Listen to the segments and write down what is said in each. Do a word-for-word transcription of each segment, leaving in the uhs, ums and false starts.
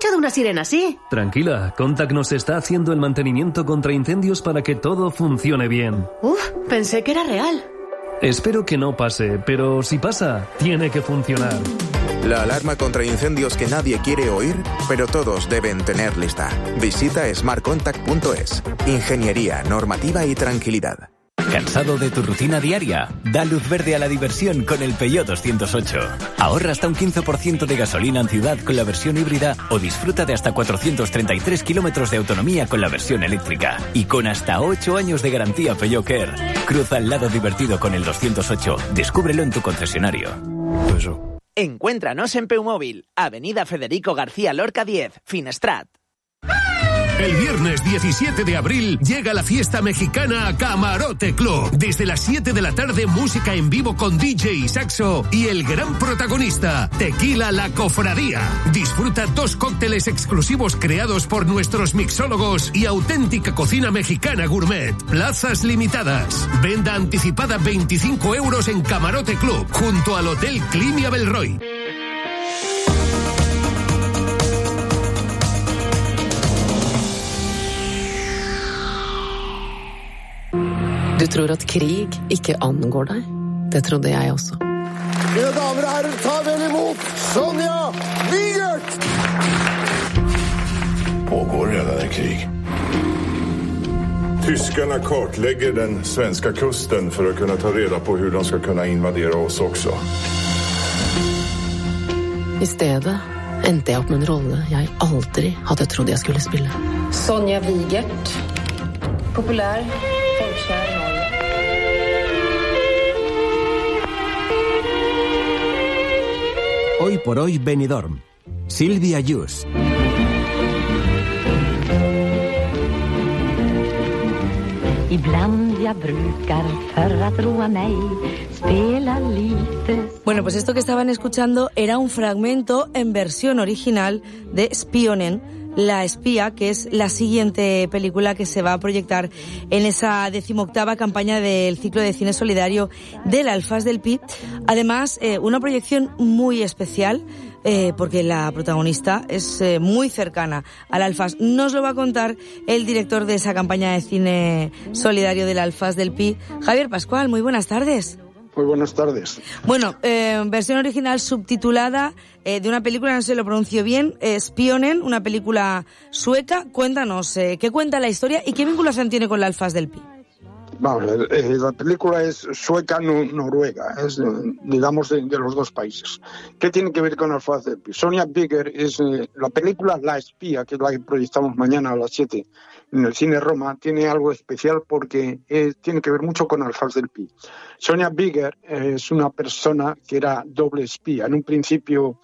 escuchado una sirena así. Tranquila, Contact nos está haciendo el mantenimiento contra incendios para que todo funcione bien. Uf, pensé que era real. Espero que no pase, pero si pasa, tiene que funcionar. La alarma contra incendios que nadie quiere oír, pero todos deben tener lista. Visita smart contact punto es. Ingeniería, normativa y tranquilidad. ¿Cansado de tu rutina diaria? Da luz verde a la diversión con el Peugeot doscientos ocho. Ahorra hasta un quince por ciento de gasolina en ciudad con la versión híbrida o disfruta de hasta cuatrocientos treinta y tres kilómetros de autonomía con la versión eléctrica. Y con hasta ocho años de garantía Peugeot Care. Cruza el lado divertido con el doscientos ocho. Descúbrelo en tu concesionario. Peugeot. Encuéntranos en Peumóvil, Avenida Federico García Lorca diez, Finestrat. El viernes diecisiete de abril llega la fiesta mexicana a Camarote Club. Desde las siete de la tarde, música en vivo con D J, saxo y el gran protagonista, Tequila La Cofradía. Disfruta dos cócteles exclusivos creados por nuestros mixólogos y auténtica cocina mexicana gourmet. Plazas limitadas. Venda anticipada veinticinco euros en Camarote Club, junto al Hotel Climia Belroy. Du tror at krig ikke angår deg? Det trodde jeg også. Mine damer og herrer, ta vel imot Sonja Wigert! Pågår redan en krig. Tyskarna kartlägger den svenska kusten för att kunna ta reda på hur de ska kunna invadera oss också. I stedet endte jeg opp med en rolle jeg aldri hadde trodd jeg skulle spille. Sonja Wigert. Populär, folkkär Norge. Hoy por hoy Benidorm. Silvia Yus. Bueno, pues esto que estaban escuchando era un fragmento en versión original de Spionen, La espía, que es la siguiente película que se va a proyectar en esa decimoctava campaña del ciclo de cine solidario del Alfaz del Pi. Además, eh, una proyección muy especial, eh, porque la protagonista es eh, muy cercana al Alfaz. Nos lo va a contar el director de esa campaña de cine solidario del Alfaz del Pi, Javier Pascual. Muy buenas tardes. Muy buenas tardes. Bueno, eh, versión original subtitulada eh, de una película, no sé si lo pronuncio bien, eh, Spionen, una película sueca. Cuéntanos, eh, ¿qué cuenta la historia y qué vinculación tiene con el Alfaz del Pi? Vamos, eh, la película es sueca-noruega, es, eh, digamos, de, de los dos países. ¿Qué tiene que ver con el Alfaz del Pi? Sonja Wigert es eh, la película La espía, que es la que proyectamos mañana a las siete en el Cine Roma, tiene algo especial porque eh, tiene que ver mucho con el Alfaz del Pi. Sonja Wigert es una persona que era doble espía. En un principio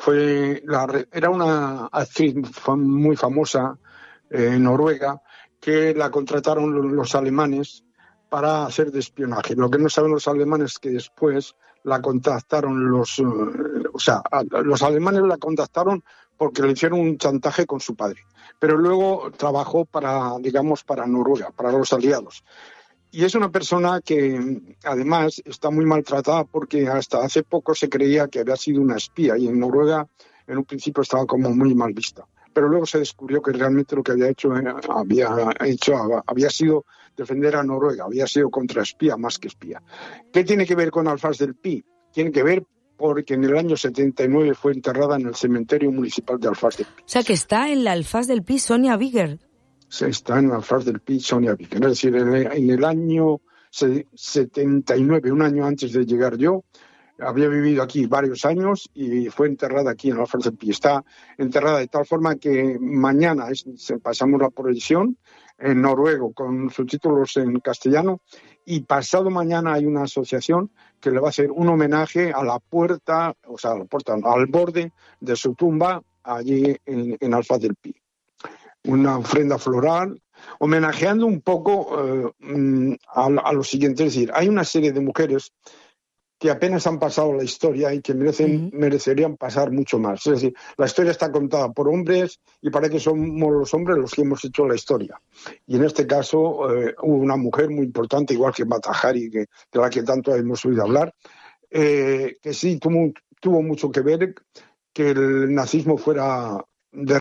fue la, era una actriz muy famosa eh, en Noruega, que la contrataron los alemanes para hacer de espionaje. Lo que no saben los alemanes es que después la contactaron los... O sea, los alemanes la contactaron porque le hicieron un chantaje con su padre. Pero luego trabajó para, digamos, para Noruega, para los aliados. Y es una persona que, además, está muy maltratada porque hasta hace poco se creía que había sido una espía y en Noruega, en un principio, estaba como muy mal vista. Pero luego se descubrió que realmente lo que había hecho, había hecho había sido defender a Noruega, había sido contraespía más que espía. ¿Qué tiene que ver con Alfaz del Pi? Tiene que ver porque en el año setenta y nueve fue enterrada en el cementerio municipal de Alfaz del Pi. O sea, que está en el Alfaz del Pi Sonja Wigert. Se está en el Alfaz del Pi Sonja Wigert. Es decir, en el, en el año setenta y nueve, un año antes de llegar yo, había vivido aquí varios años y fue enterrada aquí en el Alfaz del Pi. Está enterrada de tal forma que mañana es, pasamos la proyección en noruego con subtítulos en castellano y pasado mañana hay una asociación que le va a hacer un homenaje a la puerta, o sea, a la puerta, al borde de su tumba allí en, en Alfaz del Pi. Una ofrenda floral, homenajeando un poco eh, a, a lo siguiente. Es decir, hay una serie de mujeres que apenas han pasado la historia y que merecen, uh-huh. merecerían pasar mucho más. Es decir, la historia está contada por hombres y parece que somos los hombres los que hemos hecho la historia. Y en este caso eh, hubo una mujer muy importante, igual que Mata Hari, que, de la que tanto hemos oído hablar, eh, que sí tuvo, tuvo mucho que ver que el nazismo fuera